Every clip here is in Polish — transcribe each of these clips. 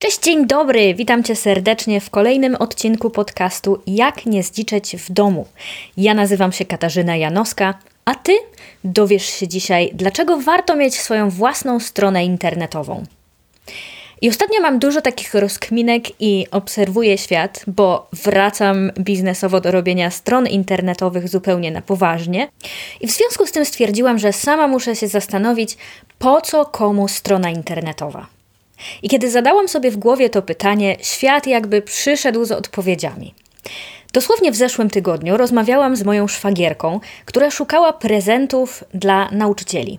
Cześć, dzień dobry! Witam Cię serdecznie w kolejnym odcinku podcastu Jak nie zdziczeć w domu. Ja nazywam się Katarzyna Janowska, a Ty dowiesz się dzisiaj, dlaczego warto mieć swoją własną stronę internetową. I ostatnio mam dużo takich rozkminek i obserwuję świat, bo wracam biznesowo do robienia stron internetowych zupełnie na poważnie. I w związku z tym stwierdziłam, że sama muszę się zastanowić, po co komu strona internetowa. I kiedy zadałam sobie w głowie to pytanie, świat jakby przyszedł z odpowiedziami. Dosłownie w zeszłym tygodniu rozmawiałam z moją szwagierką, która szukała prezentów dla nauczycieli.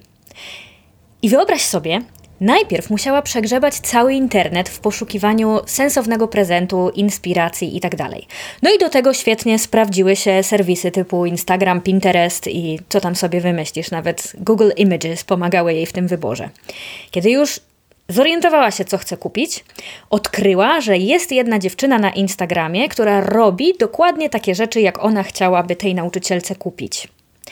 I wyobraź sobie, najpierw musiała przegrzebać cały internet w poszukiwaniu sensownego prezentu, inspiracji itd. No i do tego świetnie sprawdziły się serwisy typu Instagram, Pinterest i co tam sobie wymyślisz, nawet Google Images pomagały jej w tym wyborze. Kiedy już zorientowała się, co chce kupić, odkryła, że jest jedna dziewczyna na Instagramie, która robi dokładnie takie rzeczy, jak ona chciałaby tej nauczycielce kupić.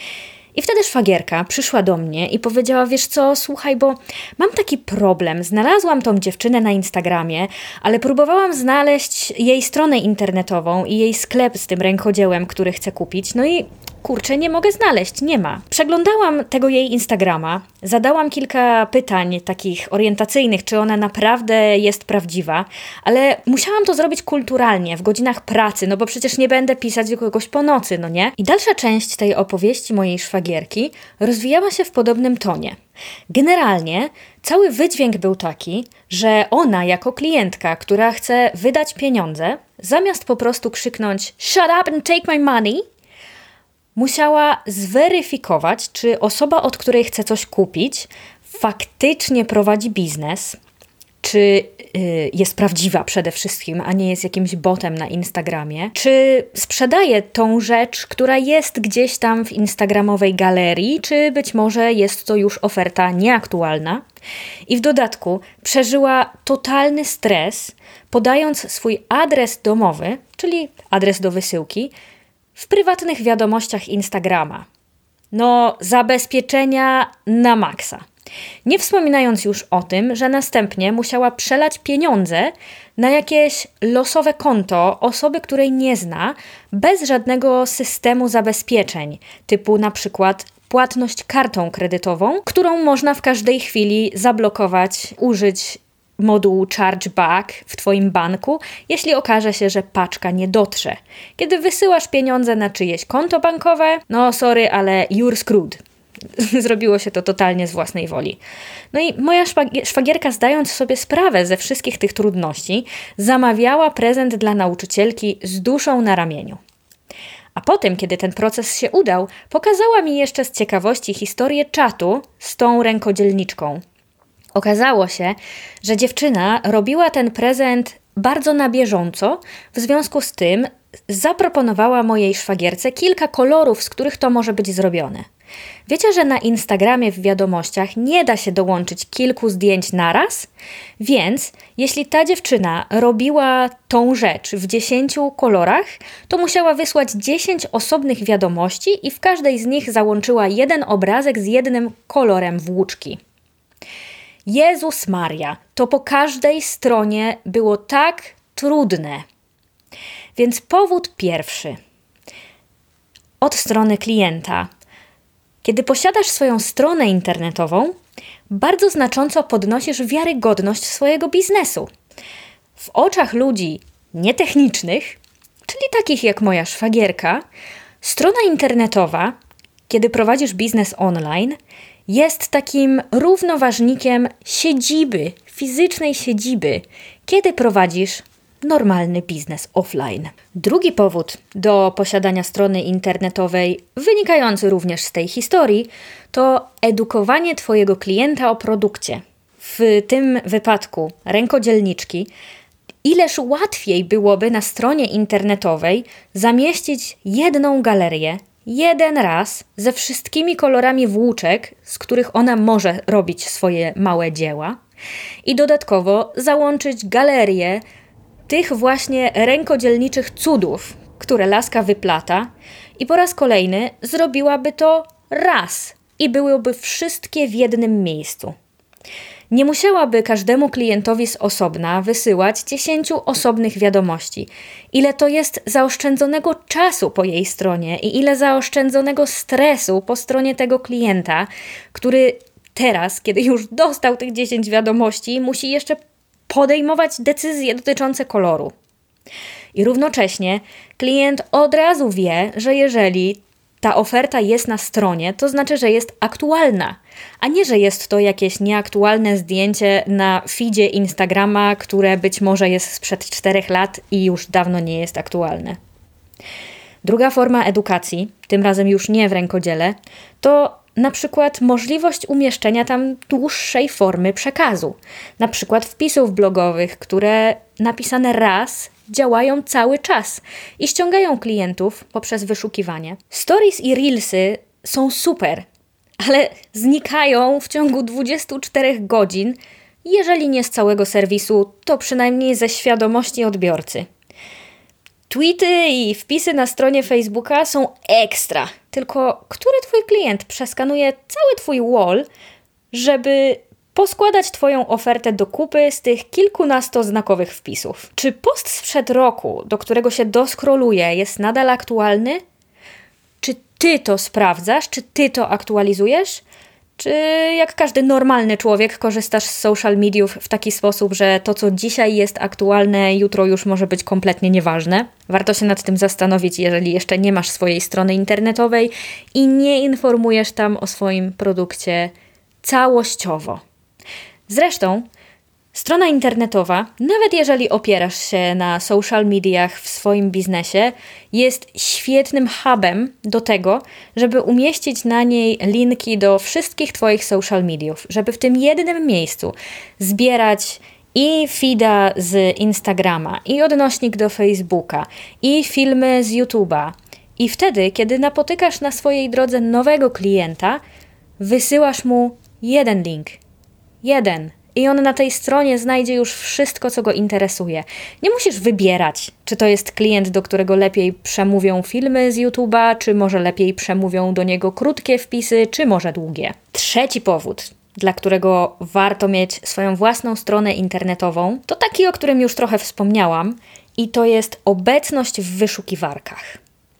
I wtedy szwagierka przyszła do mnie i powiedziała, wiesz co, słuchaj, bo mam taki problem, znalazłam tą dziewczynę na Instagramie, ale próbowałam znaleźć jej stronę internetową i jej sklep z tym rękodziełem, który chcę kupić, no i kurczę, nie mogę znaleźć, nie ma. Przeglądałam tego jej Instagrama, zadałam kilka pytań takich orientacyjnych, czy ona naprawdę jest prawdziwa, ale musiałam to zrobić kulturalnie, w godzinach pracy, no bo przecież nie będę pisać do kogoś po nocy, no nie? I dalsza część tej opowieści mojej szwagierki rozwijała się w podobnym tonie. Generalnie cały wydźwięk był taki, że ona jako klientka, która chce wydać pieniądze, zamiast po prostu krzyknąć "Shut up and take my money", musiała zweryfikować, czy osoba, od której chce coś kupić, faktycznie prowadzi biznes, czy jest prawdziwa przede wszystkim, a nie jest jakimś botem na Instagramie, czy sprzedaje tą rzecz, która jest gdzieś tam w instagramowej galerii, czy być może jest to już oferta nieaktualna. I w dodatku przeżyła totalny stres, podając swój adres domowy, czyli adres do wysyłki, w prywatnych wiadomościach Instagrama. No, zabezpieczenia na maksa. Nie wspominając już o tym, że następnie musiała przelać pieniądze na jakieś losowe konto osoby, której nie zna, bez żadnego systemu zabezpieczeń, typu na przykład płatność kartą kredytową, którą można w każdej chwili zablokować, użyć moduł chargeback w Twoim banku, jeśli okaże się, że paczka nie dotrze. Kiedy wysyłasz pieniądze na czyjeś konto bankowe, no sorry, ale you're screwed. Zrobiło się to totalnie z własnej woli. No i moja szwagierka, zdając sobie sprawę ze wszystkich tych trudności, zamawiała prezent dla nauczycielki z duszą na ramieniu. A potem, kiedy ten proces się udał, pokazała mi jeszcze z ciekawości historię czatu z tą rękodzielniczką. Okazało się, że dziewczyna robiła ten prezent bardzo na bieżąco, w związku z tym zaproponowała mojej szwagierce kilka kolorów, z których to może być zrobione. Wiecie, że na Instagramie w wiadomościach nie da się dołączyć kilku zdjęć naraz? Więc jeśli ta dziewczyna robiła tą rzecz w 10 kolorach, to musiała wysłać 10 osobnych wiadomości i w każdej z nich załączyła jeden obrazek z jednym kolorem włóczki. Jezus Maria, to po każdej stronie było tak trudne. Więc powód pierwszy. Od strony klienta. Kiedy posiadasz swoją stronę internetową, bardzo znacząco podnosisz wiarygodność swojego biznesu. W oczach ludzi nietechnicznych, czyli takich jak moja szwagierka, strona internetowa, kiedy prowadzisz biznes online, jest takim równoważnikiem siedziby, fizycznej siedziby, kiedy prowadzisz normalny biznes offline. Drugi powód do posiadania strony internetowej, wynikający również z tej historii, to edukowanie Twojego klienta o produkcie. W tym wypadku rękodzielniczki, ileż łatwiej byłoby na stronie internetowej zamieścić jedną galerię, jeden raz, ze wszystkimi kolorami włóczek, z których ona może robić swoje małe dzieła, i dodatkowo załączyć galerię tych właśnie rękodzielniczych cudów, które laska wyplata, i po raz kolejny zrobiłaby to raz i byłyby wszystkie w jednym miejscu. Nie musiałaby każdemu klientowi z osobna wysyłać 10 osobnych wiadomości. Ile to jest zaoszczędzonego czasu po jej stronie i ile zaoszczędzonego stresu po stronie tego klienta, który teraz, kiedy już dostał tych 10 wiadomości, musi jeszcze podejmować decyzje dotyczące koloru. I równocześnie klient od razu wie, że jeżeli ta oferta jest na stronie, to znaczy, że jest aktualna, a nie, że jest to jakieś nieaktualne zdjęcie na feedzie Instagrama, które być może jest sprzed 4 lat i już dawno nie jest aktualne. Druga forma edukacji, tym razem już nie w rękodziele, to na przykład możliwość umieszczenia tam dłuższej formy przekazu. Na przykład wpisów blogowych, które napisane raz działają cały czas i ściągają klientów poprzez wyszukiwanie. Stories i Reelsy są super, ale znikają w ciągu 24 godzin, jeżeli nie z całego serwisu, to przynajmniej ze świadomości odbiorcy. Tweety i wpisy na stronie Facebooka są ekstra, tylko który twój klient przeskanuje cały twój wall, żeby poskładać twoją ofertę do kupy z tych kilkunastoznakowych wpisów? Czy post sprzed roku, do którego się doskroluje, jest nadal aktualny? Czy ty to sprawdzasz? Czy ty to aktualizujesz? Czy jak każdy normalny człowiek korzystasz z social mediów w taki sposób, że to, co dzisiaj jest aktualne, jutro już może być kompletnie nieważne? Warto się nad tym zastanowić, jeżeli jeszcze nie masz swojej strony internetowej i nie informujesz tam o swoim produkcie całościowo. Zresztą strona internetowa, nawet jeżeli opierasz się na social mediach w swoim biznesie, jest świetnym hubem do tego, żeby umieścić na niej linki do wszystkich twoich social mediów, żeby w tym jednym miejscu zbierać i feeda z Instagrama, i odnośnik do Facebooka, i filmy z YouTube'a. I wtedy, kiedy napotykasz na swojej drodze nowego klienta, wysyłasz mu jeden link. Jeden. I on na tej stronie znajdzie już wszystko, co go interesuje. Nie musisz wybierać, czy to jest klient, do którego lepiej przemówią filmy z YouTube'a, czy może lepiej przemówią do niego krótkie wpisy, czy może długie. Trzeci powód, dla którego warto mieć swoją własną stronę internetową, to taki, o którym już trochę wspomniałam, i to jest obecność w wyszukiwarkach.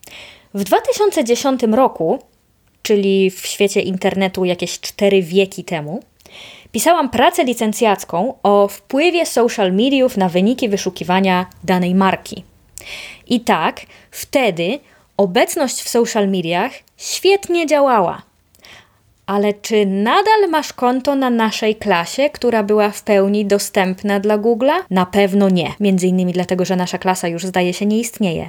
W 2010 roku, czyli w świecie internetu jakieś 4 wieki temu, pisałam pracę licencjacką o wpływie social mediów na wyniki wyszukiwania danej marki. I tak, wtedy obecność w social mediach świetnie działała. Ale czy nadal masz konto na naszej klasie, która była w pełni dostępna dla Google'a? Na pewno nie. Między innymi dlatego, że nasza klasa już zdaje się nie istnieje.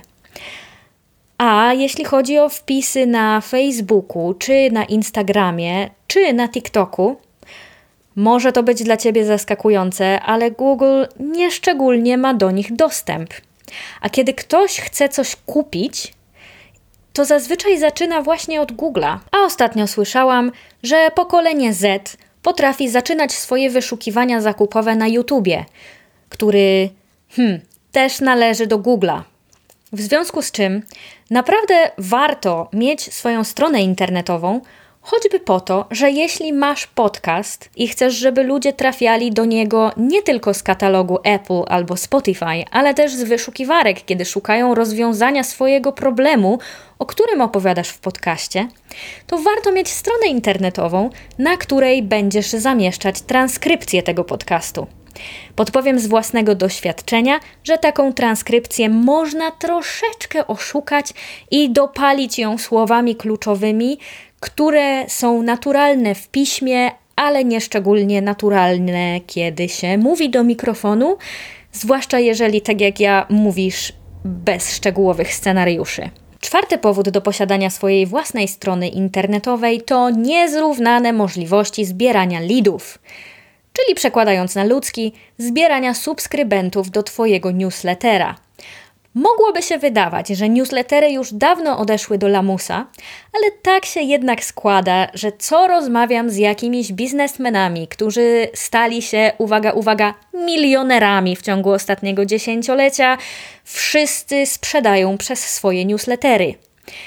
A jeśli chodzi o wpisy na Facebooku, czy na Instagramie, czy na TikToku, może to być dla Ciebie zaskakujące, ale Google nieszczególnie ma do nich dostęp. A kiedy ktoś chce coś kupić, to zazwyczaj zaczyna właśnie od Google'a. A ostatnio słyszałam, że pokolenie Z potrafi zaczynać swoje wyszukiwania zakupowe na YouTubie, który też należy do Google'a. W związku z czym naprawdę warto mieć swoją stronę internetową, choćby po to, że jeśli masz podcast i chcesz, żeby ludzie trafiali do niego nie tylko z katalogu Apple albo Spotify, ale też z wyszukiwarek, kiedy szukają rozwiązania swojego problemu, o którym opowiadasz w podcaście, to warto mieć stronę internetową, na której będziesz zamieszczać transkrypcję tego podcastu. Podpowiem z własnego doświadczenia, że taką transkrypcję można troszeczkę oszukać i dopalić ją słowami kluczowymi, które są naturalne w piśmie, ale nieszczególnie naturalne, kiedy się mówi do mikrofonu, zwłaszcza jeżeli, tak jak ja, mówisz bez szczegółowych scenariuszy. Czwarty powód do posiadania swojej własnej strony internetowej to niezrównane możliwości zbierania leadów, czyli przekładając na ludzki, zbierania subskrybentów do Twojego newslettera. Mogłoby się wydawać, że newslettery już dawno odeszły do lamusa, ale tak się jednak składa, że co rozmawiam z jakimiś biznesmenami, którzy stali się, uwaga, milionerami w ciągu ostatniego dziesięciolecia, wszyscy sprzedają przez swoje newslettery.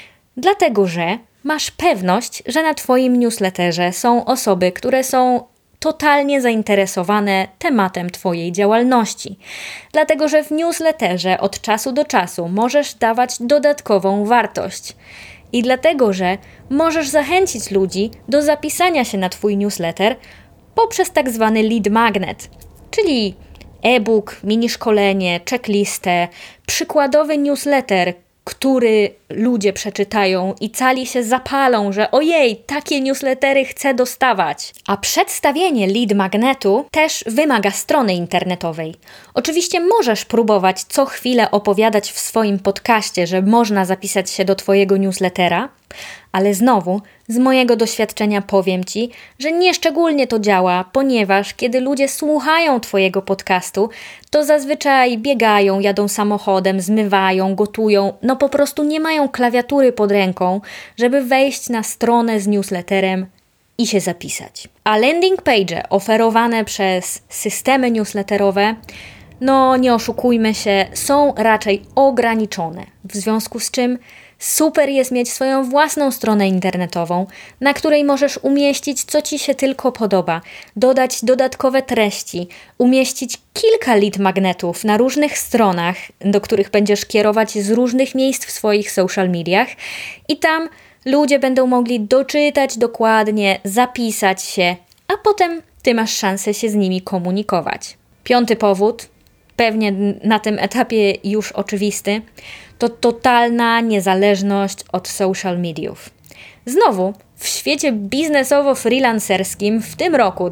Dlatego, że masz pewność, że na Twoim newsletterze są osoby, które są totalnie zainteresowane tematem Twojej działalności. Dlatego, że w newsletterze od czasu do czasu możesz dawać dodatkową wartość. I dlatego, że możesz zachęcić ludzi do zapisania się na Twój newsletter poprzez tak zwany lead magnet, czyli e-book, mini szkolenie, checklistę, przykładowy newsletter, który ludzie przeczytają i cali się zapalą, że ojej, takie newslettery chcę dostawać. A przedstawienie lead magnetu też wymaga strony internetowej. Oczywiście możesz próbować co chwilę opowiadać w swoim podcaście, że można zapisać się do Twojego newslettera, ale znowu, z mojego doświadczenia powiem Ci, że nieszczególnie to działa, ponieważ kiedy ludzie słuchają Twojego podcastu, to zazwyczaj biegają, jadą samochodem, zmywają, gotują, no po prostu nie mają klawiatury pod ręką, żeby wejść na stronę z newsletterem i się zapisać. A landing page oferowane przez systemy newsletterowe, no nie oszukujmy się, są raczej ograniczone, w związku z czym super jest mieć swoją własną stronę internetową, na której możesz umieścić, co Ci się tylko podoba, dodać dodatkowe treści, umieścić kilka lead magnetów na różnych stronach, do których będziesz kierować z różnych miejsc w swoich social mediach i tam ludzie będą mogli doczytać dokładnie, zapisać się, a potem Ty masz szansę się z nimi komunikować. 5. powód, pewnie na tym etapie już oczywisty, to totalna niezależność od social mediów. Znowu, w świecie biznesowo-freelancerskim w tym roku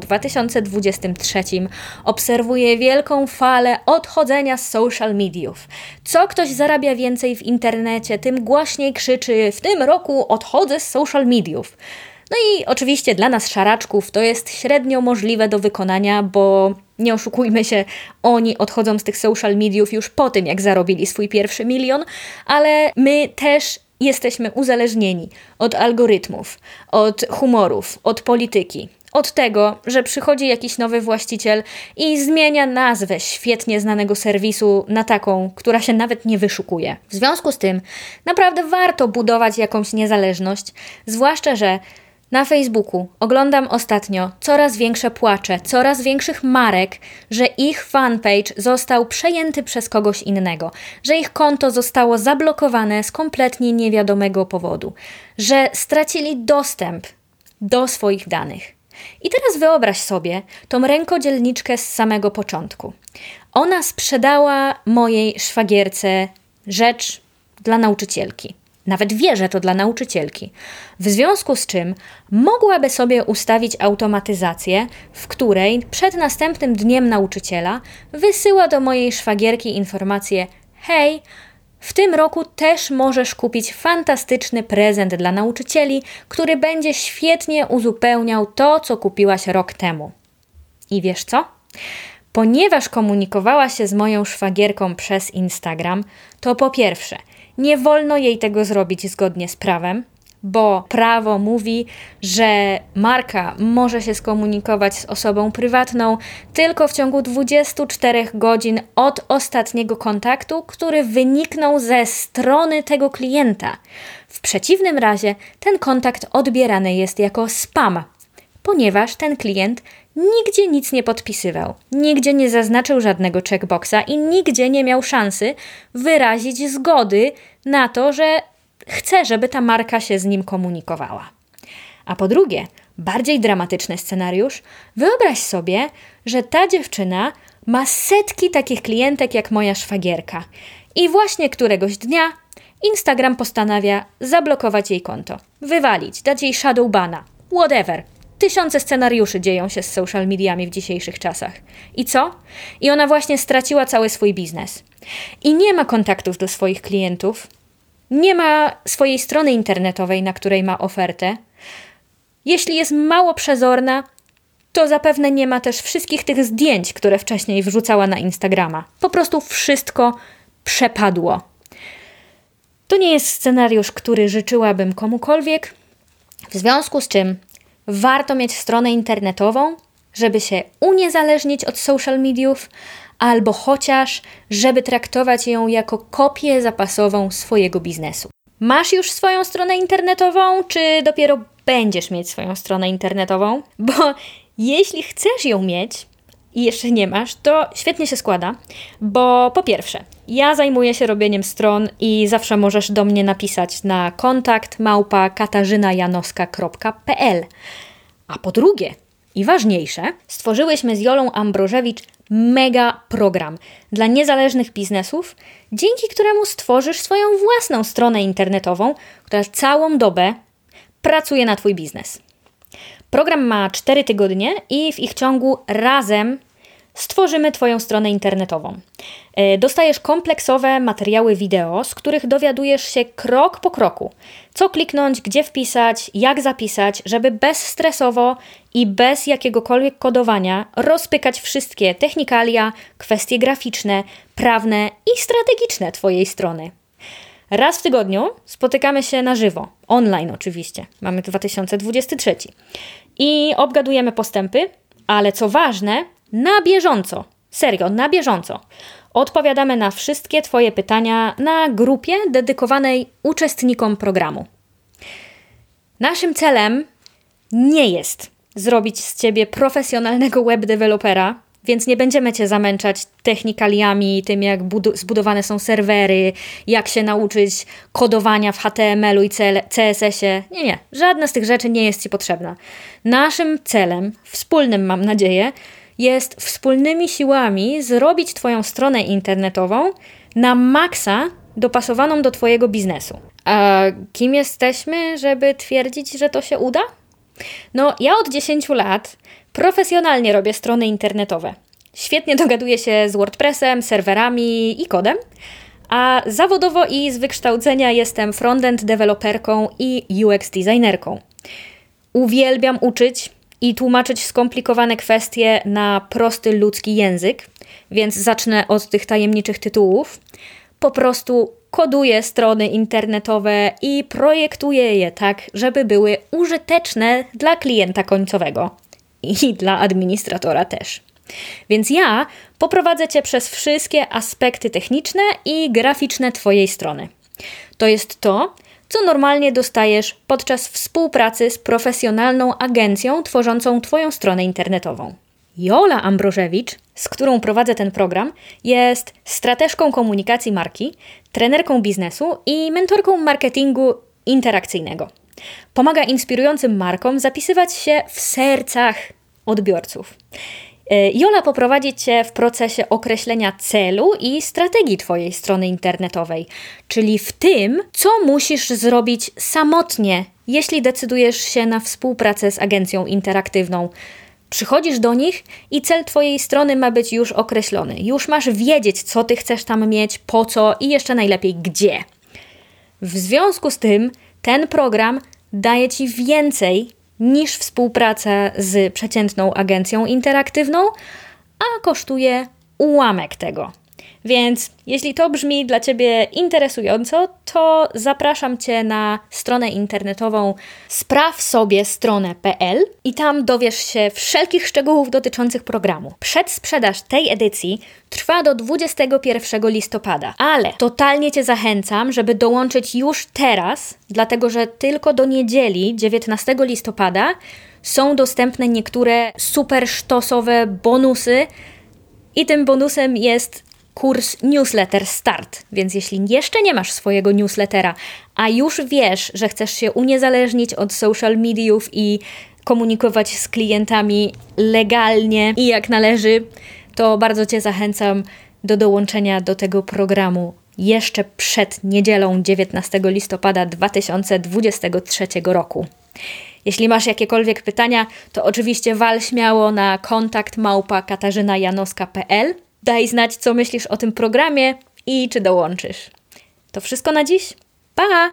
2023 obserwuję wielką falę odchodzenia z social mediów. Co ktoś zarabia więcej w internecie, tym głośniej krzyczy: w tym roku odchodzę z social mediów. No i oczywiście dla nas szaraczków to jest średnio możliwe do wykonania, bo nie oszukujmy się, oni odchodzą z tych social mediów już po tym, jak zarobili swój pierwszy milion, ale my też jesteśmy uzależnieni od algorytmów, od humorów, od polityki, od tego, że przychodzi jakiś nowy właściciel i zmienia nazwę świetnie znanego serwisu na taką, która się nawet nie wyszukuje. W związku z tym naprawdę warto budować jakąś niezależność, zwłaszcza, że na Facebooku oglądam ostatnio coraz większe płacze, coraz większych marek, że ich fanpage został przejęty przez kogoś innego, że ich konto zostało zablokowane z kompletnie niewiadomego powodu, że stracili dostęp do swoich danych. I teraz wyobraź sobie tą rękodzielniczkę z samego początku. Ona sprzedała mojej szwagierce rzecz dla nauczycielki. Nawet wie, że to dla nauczycielki. W związku z czym mogłaby sobie ustawić automatyzację, w której przed następnym dniem nauczyciela wysyła do mojej szwagierki informację: hej, w tym roku też możesz kupić fantastyczny prezent dla nauczycieli, który będzie świetnie uzupełniał to, co kupiłaś rok temu. I wiesz co? Ponieważ komunikowała się z moją szwagierką przez Instagram, to po pierwsze, nie wolno jej tego zrobić zgodnie z prawem, bo prawo mówi, że marka może się skomunikować z osobą prywatną tylko w ciągu 24 godzin od ostatniego kontaktu, który wyniknął ze strony tego klienta. W przeciwnym razie ten kontakt odbierany jest jako spam, ponieważ ten klient nigdzie nic nie podpisywał, nigdzie nie zaznaczył żadnego checkboxa i nigdzie nie miał szansy wyrazić zgody na to, że chce, żeby ta marka się z nim komunikowała. A po drugie, bardziej dramatyczny scenariusz, wyobraź sobie, że ta dziewczyna ma setki takich klientek jak moja szwagierka i właśnie któregoś dnia Instagram postanawia zablokować jej konto, wywalić, dać jej shadow bana, whatever. Tysiące scenariuszy dzieją się z social mediami w dzisiejszych czasach. I co? I ona właśnie straciła cały swój biznes. I nie ma kontaktów do swoich klientów, nie ma swojej strony internetowej, na której ma ofertę. Jeśli jest mało przezorna, to zapewne nie ma też wszystkich tych zdjęć, które wcześniej wrzucała na Instagrama. Po prostu wszystko przepadło. To nie jest scenariusz, który życzyłabym komukolwiek, w związku z czym warto mieć stronę internetową, żeby się uniezależnić od social mediów, albo chociaż, żeby traktować ją jako kopię zapasową swojego biznesu. Masz już swoją stronę internetową, czy dopiero będziesz mieć swoją stronę internetową? Bo Jeśli chcesz ją mieć i jeszcze nie masz, to świetnie się składa, bo po pierwsze, ja zajmuję się robieniem stron i zawsze możesz do mnie napisać na kontakt@katarzynajanowska.pl. A po drugie, i ważniejsze, stworzyłyśmy z Jolą Ambrożewicz mega program dla niezależnych biznesów, dzięki któremu stworzysz swoją własną stronę internetową, która całą dobę pracuje na Twój biznes. Program ma 4 tygodnie i w ich ciągu razem stworzymy Twoją stronę internetową. Dostajesz kompleksowe materiały wideo, z których dowiadujesz się krok po kroku, co kliknąć, gdzie wpisać, jak zapisać, żeby bezstresowo i bez jakiegokolwiek kodowania rozpykać wszystkie technikalia, kwestie graficzne, prawne i strategiczne Twojej strony. Raz w tygodniu spotykamy się na żywo, online oczywiście, mamy 2023 i obgadujemy postępy, ale co ważne, na bieżąco, serio, na bieżąco. Odpowiadamy na wszystkie Twoje pytania na grupie dedykowanej uczestnikom programu. Naszym celem nie jest zrobić z Ciebie profesjonalnego webdewelopera, więc nie będziemy Cię zamęczać technikaliami, tym jak zbudowane są serwery, jak się nauczyć kodowania w HTML-u i CSS-ie. Nie, żadna z tych rzeczy nie jest Ci potrzebna. Naszym celem, wspólnym mam nadzieję, jest wspólnymi siłami zrobić Twoją stronę internetową na maksa dopasowaną do Twojego biznesu. A kim jesteśmy, żeby twierdzić, że to się uda? No, ja od 10 lat profesjonalnie robię strony internetowe. Świetnie dogaduję się z WordPressem, serwerami i kodem, a zawodowo i z wykształcenia jestem frontend deweloperką i UX designerką. Uwielbiam uczyć i tłumaczyć skomplikowane kwestie na prosty ludzki język, więc zacznę od tych tajemniczych tytułów. Po prostu koduję strony internetowe i projektuję je tak, żeby były użyteczne dla klienta końcowego i dla administratora też. Więc ja poprowadzę Cię przez wszystkie aspekty techniczne i graficzne Twojej strony. To jest to, co normalnie dostajesz podczas współpracy z profesjonalną agencją tworzącą Twoją stronę internetową. Jola Ambrożewicz, z którą prowadzę ten program, jest strateżką komunikacji marki, trenerką biznesu i mentorką marketingu interakcyjnego. Pomaga inspirującym markom zapisywać się w sercach odbiorców. Jola poprowadzi Cię w procesie określenia celu i strategii Twojej strony internetowej, czyli w tym, co musisz zrobić samotnie, jeśli decydujesz się na współpracę z agencją interaktywną. Przychodzisz do nich i cel Twojej strony ma być już określony. Już masz wiedzieć, co Ty chcesz tam mieć, po co i jeszcze najlepiej gdzie. W związku z tym ten program daje Ci więcej niż współpraca z przeciętną agencją interaktywną, a kosztuje ułamek tego. Więc jeśli to brzmi dla Ciebie interesująco, to zapraszam Cię na stronę internetową sprawsobie.pl i tam dowiesz się wszelkich szczegółów dotyczących programu. Przedsprzedaż tej edycji trwa do 21 listopada, ale totalnie Cię zachęcam, żeby dołączyć już teraz, dlatego że tylko do niedzieli 19 listopada są dostępne niektóre super sztosowe bonusy i tym bonusem jest kurs Newsletter Start, więc jeśli jeszcze nie masz swojego newslettera, a już wiesz, że chcesz się uniezależnić od social mediów i komunikować z klientami legalnie i jak należy, to bardzo Cię zachęcam do dołączenia do tego programu jeszcze przed niedzielą 19 listopada 2023 roku. Jeśli masz jakiekolwiek pytania, to oczywiście wal śmiało na kontakt@katarzynajanowska.pl. Daj znać, co myślisz o tym programie i czy dołączysz. To wszystko na dziś. Pa!